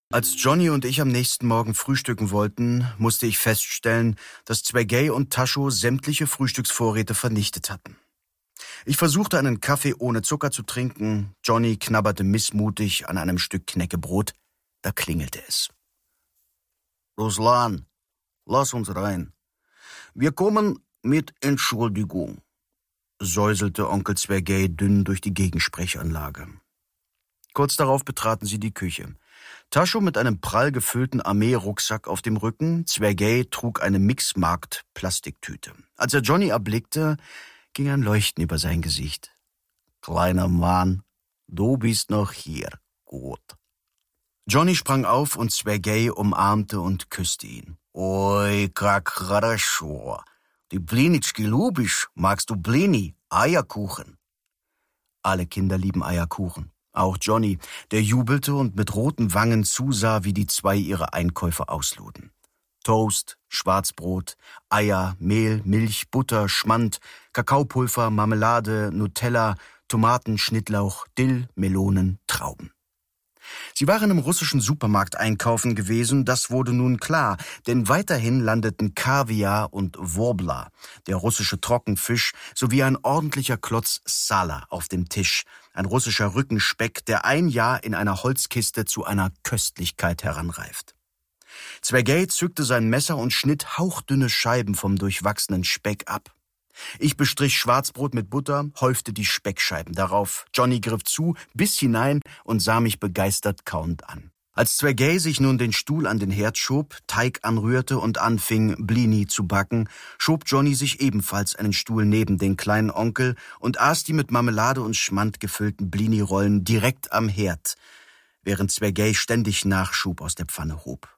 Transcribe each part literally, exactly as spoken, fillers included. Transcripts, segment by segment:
Als Johnny und ich am nächsten Morgen frühstücken wollten, musste ich feststellen, dass Sergej und Tascho sämtliche Frühstücksvorräte vernichtet hatten. Ich versuchte, einen Kaffee ohne Zucker zu trinken. Johnny knabberte missmutig an einem Stück Knäckebrot. Da klingelte es. Ruslan, lass uns rein. Wir kommen mit Entschuldigung, säuselte Onkel Sergej dünn durch die Gegensprechanlage. Kurz darauf betraten sie die Küche. Tascho mit einem prall gefüllten Armeerucksack auf dem Rücken, Sergej trug eine Mixmarkt-Plastiktüte. Als er Johnny erblickte, ging ein Leuchten über sein Gesicht. Kleiner Mann, du bist noch hier. Gut. Johnny sprang auf und Sergej umarmte und küsste ihn. Oi, как хорошо. Die Blinitschki lubisch. Magst du Blini? Eierkuchen? Alle Kinder lieben Eierkuchen. Auch Johnny, der jubelte und mit roten Wangen zusah, wie die zwei ihre Einkäufe ausluden. Toast, Schwarzbrot, Eier, Mehl, Milch, Butter, Schmand, Kakaopulver, Marmelade, Nutella, Tomaten, Schnittlauch, Dill, Melonen, Trauben. Sie waren im russischen Supermarkt einkaufen gewesen, das wurde nun klar, denn weiterhin landeten Kaviar und Worbla, der russische Trockenfisch, sowie ein ordentlicher Klotz Sala auf dem Tisch, ein russischer Rückenspeck, der ein Jahr in einer Holzkiste zu einer Köstlichkeit heranreift. Sergej zückte sein Messer und schnitt hauchdünne Scheiben vom durchwachsenen Speck ab. Ich bestrich Schwarzbrot mit Butter, häufte die Speckscheiben darauf. Johnny griff zu, biss hinein und sah mich begeistert kauend an. Als Sergej sich nun den Stuhl an den Herd schob, Teig anrührte und anfing, Blini zu backen, schob Johnny sich ebenfalls einen Stuhl neben den kleinen Onkel und aß die mit Marmelade und Schmand gefüllten Blini-Rollen direkt am Herd, während Sergej ständig Nachschub aus der Pfanne hob.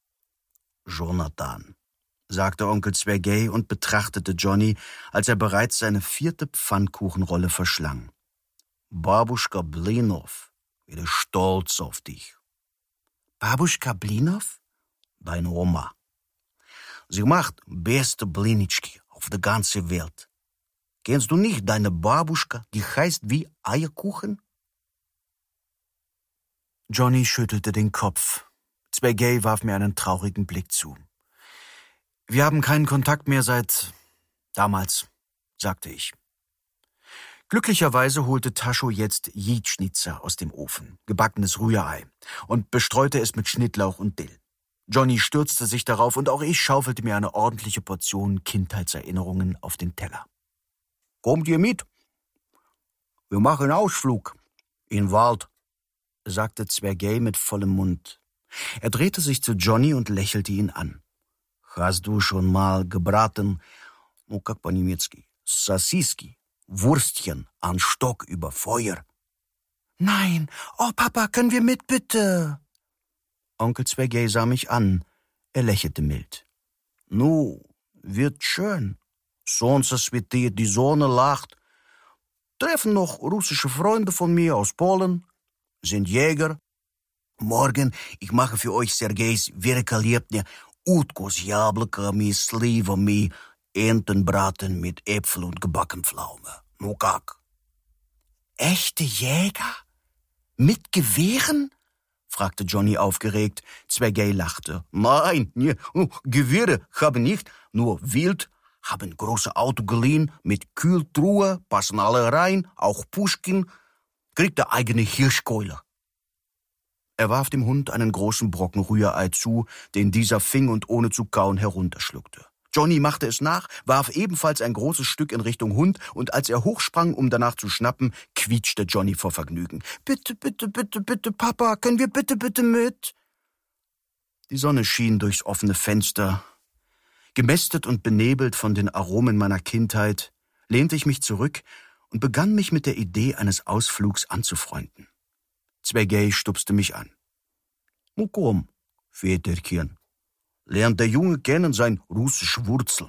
Jonathan, sagte Onkel Sergej und betrachtete Johnny, als er bereits seine vierte Pfannkuchenrolle verschlang. Babuschka Blinov wäre stolz auf dich. Babuschka Blinov? Deine Oma. Sie macht beste Blinitschki auf der ganzen Welt. Kennst du nicht deine Babuschka, die heißt wie Eierkuchen? Johnny schüttelte den Kopf. Sergej warf mir einen traurigen Blick zu. Wir haben keinen Kontakt mehr seit damals, sagte ich. Glücklicherweise holte Tascho jetzt Jitschnitzer aus dem Ofen, gebackenes Rührei, und bestreute es mit Schnittlauch und Dill. Johnny stürzte sich darauf und auch ich schaufelte mir eine ordentliche Portion Kindheitserinnerungen auf den Teller. Kommt ihr mit? Wir machen Ausflug in den Wald, sagte Sergej mit vollem Mund. Er drehte sich zu Johnny und lächelte ihn an. Hast du schon mal gebraten, ну как по-немецки, Сосиски, Wurstchen an Stock über Feuer? Nein, oh Papa, können wir mit, bitte? Onkel Sergej sah mich an, er lächelte mild. Nu, wird schön. Sonst svettiert, die Sonne lacht. Treffen noch russische Freunde von mir aus Polen, sind Jäger. Morgen, ich mache für euch Sergejs великолепные утку с яблоками, сливами, Entenbraten mit Äpfel und gebacken Pflaume. Nu как? Echte Jäger? Mit Gewehren? fragte Johnny aufgeregt. Sergej lachte. Nein, ne, Gewehre haben nicht, nur wild, haben große Auto geliehen, mit Kühltruhe, passen alle rein, auch Puschkin, kriegt der eigene Hirschkeule. Er warf dem Hund einen großen Brocken Rührei zu, den dieser fing und ohne zu kauen herunterschluckte. Johnny machte es nach, warf ebenfalls ein großes Stück in Richtung Hund, und als er hochsprang, um danach zu schnappen, quietschte Johnny vor Vergnügen. »Bitte, bitte, bitte, bitte, Papa, können wir bitte, bitte mit?« Die Sonne schien durchs offene Fenster. Gemästet und benebelt von den Aromen meiner Kindheit, lehnte ich mich zurück und begann mich mit der Idee eines Ausflugs anzufreunden. Sergej stupste mich an. »Nu komm, Väterchen, lernt der Junge kennen sein russische Wurzel.«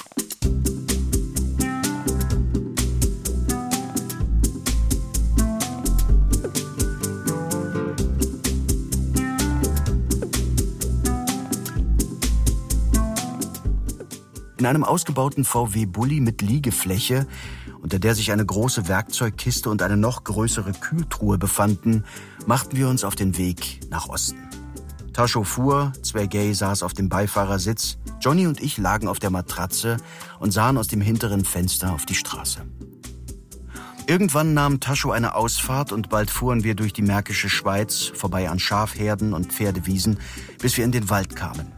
In einem ausgebauten V W-Bulli mit Liegefläche, unter der sich eine große Werkzeugkiste und eine noch größere Kühltruhe befanden, machten wir uns auf den Weg nach Osten. Tascho fuhr, Sergej saß auf dem Beifahrersitz, Johnny und ich lagen auf der Matratze und sahen aus dem hinteren Fenster auf die Straße. Irgendwann nahm Tascho eine Ausfahrt und bald fuhren wir durch die Märkische Schweiz, vorbei an Schafherden und Pferdewiesen, bis wir in den Wald kamen.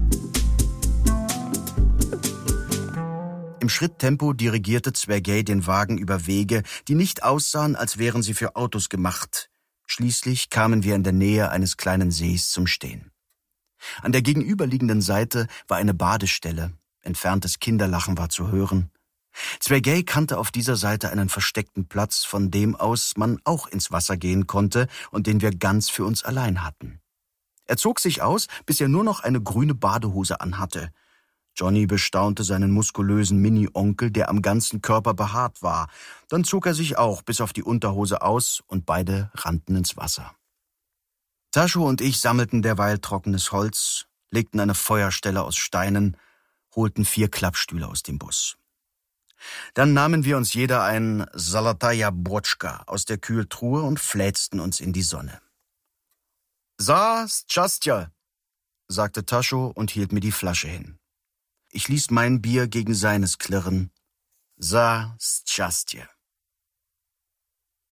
Im Schritttempo dirigierte Sergej den Wagen über Wege, die nicht aussahen, als wären sie für Autos gemacht. Schließlich kamen wir in der Nähe eines kleinen Sees zum Stehen. An der gegenüberliegenden Seite war eine Badestelle. Entferntes Kinderlachen war zu hören. Sergej kannte auf dieser Seite einen versteckten Platz, von dem aus man auch ins Wasser gehen konnte und den wir ganz für uns allein hatten. Er zog sich aus, bis er nur noch eine grüne Badehose anhatte. Johnny bestaunte seinen muskulösen Mini-Onkel, der am ganzen Körper behaart war. Dann zog er sich auch bis auf die Unterhose aus und beide rannten ins Wasser. Tascho und ich sammelten derweil trockenes Holz, legten eine Feuerstelle aus Steinen, holten vier Klappstühle aus dem Bus. Dann nahmen wir uns jeder ein Salataya Botschka aus der Kühltruhe und fläzten uns in die Sonne. »Sa, Schastja«, sagte Tascho und hielt mir die Flasche hin. Ich ließ mein Bier gegen seines klirren. Sa, Schastja.